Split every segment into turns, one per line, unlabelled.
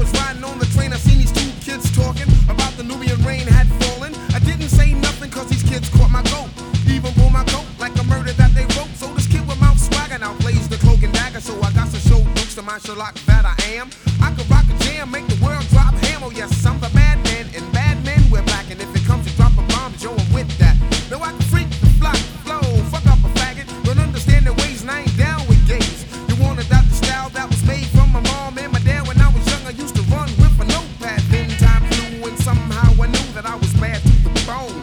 was riding on the train, I seen these two kids talking about the Nubian rain had fallen. I didn't say nothing cause these kids caught my goat. Even pulled my coat like a murder that they wrote. So this kid with mouth swagger now plays the cloak and dagger. So I got to show looks to my Sherlock that I am. I could rock a jam, make the world drop ham. Oh yes, I'm the bad man, and bad men wear black. And if it comes to dropping bombs, yo, I'm with that. No, I can freak the flock, flow, fuck up a faggot. Don't understand the ways and I ain't down with gays. You want to adopt the style that was made from my mom and my dad when I was young. I used to run with a notepad. Then time flew and somehow I knew that I was bad to the bone.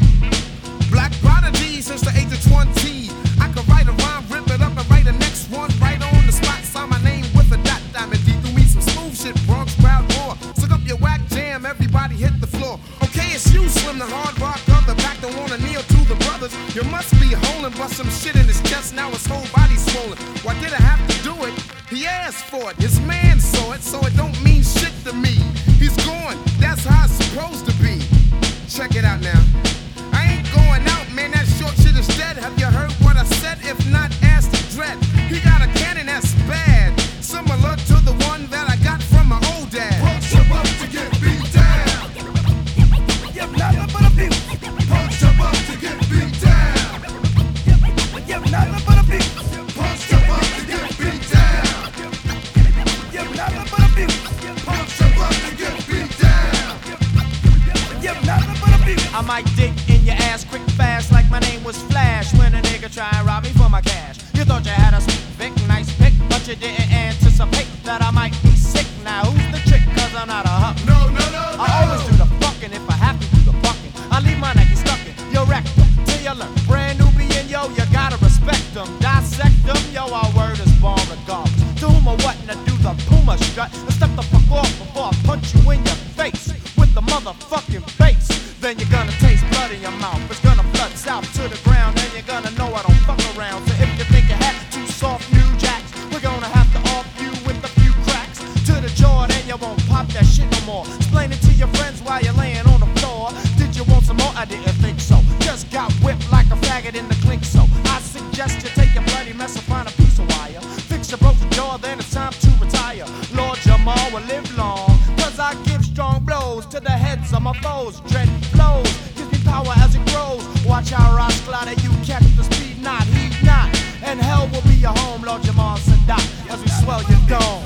Black prodigy since the age of 20. I could write a rhyme, rip it up and write the next one right on the spot. Sign my name with a dot. Diamond D threw me some smooth shit, Bronx proud war. Suck up your whack jam, everybody hit the floor. Okay, it's you, Slim, the hard rock of the back. Don't wanna kneel to the brothers. You must be holding, bust some shit in his chest. Now his whole body's swollen. Why did I have to do it? He asked for it. His man saw it, so it don't mean shit to me. He's gone. That's how it's supposed to be. Check it out now. I ain't going out, man. That short shit is dead. Have you heard what I said? If not, ask the dread. He got a cannon that's bad, similar to the one that I got from my old dad.
Punch him up to get beat down.
You're nothing but abuse.
Punch him up to get beat down.
You're nothing but abuse.
Punch him up to get beat down.
You're nothing but abuse.
Punch him up to get beat down.
You're nothing but abuse.
I might dig in your ass quick fast like my name was Flash when a nigga try and rob me for my cash. You thought you had a sweet Vic, nice pick, but you didn't anticipate that I might be sick. Now who's the trick? Cause I'm not a huck.
No.
I always do the fucking if I have to do the fucking. I leave my Nike stuck in your rectum till you learn. Brand Nubian, yo, you gotta respect them. Dissect them, yo, our word is born regardless. To whom or what, and do the Puma strut and step the fuck off before I punch you in your face with the motherfucking bass. Then you're gonna taste blood in your mouth. It's gonna flood south to the ground, and you're gonna know I don't fuck around. So if you think you have two soft new jacks, we're gonna have to off you with a few cracks to the jaw, then you won't pop that shit no more. Explain it to your friends while you're laying on the floor. Did you want some more? I didn't think so. Just got whipped like a faggot in the clink, so I suggest you take your bloody mess and find a piece of wire. Fix your broken jaw, then it's time to retire. Lord Jamal will live long, cause I give strong blows to the heads of my foes. Dread flows, gives me power as it grows. Watch how rocks glide and you catch the speed, not heed not. And hell will be your home, Lord Jamal Sadat, as we swell your dome.